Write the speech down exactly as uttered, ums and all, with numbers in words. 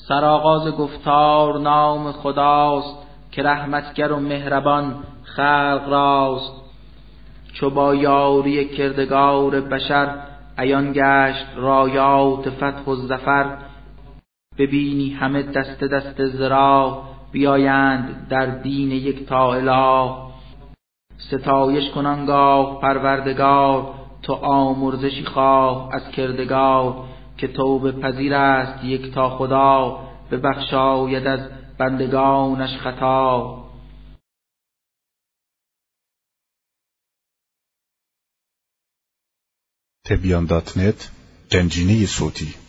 سرآغاز گفتار نام خداست، که رحمتگر و مهربان خلق راست. چو با یاری کردگار بشر، عیان گشت رایات فتح و ظفر. ببینی همه دست دست ز راه، بیایند در دین یکتا اله. ستایش کن آنگاه پروردگار، تو آمرزشی خواه از کردگار. که توبه پذیر است یکتا خدا، ببخشاید از بندگانش خطا. تبیان دات نت گنجینه صوتی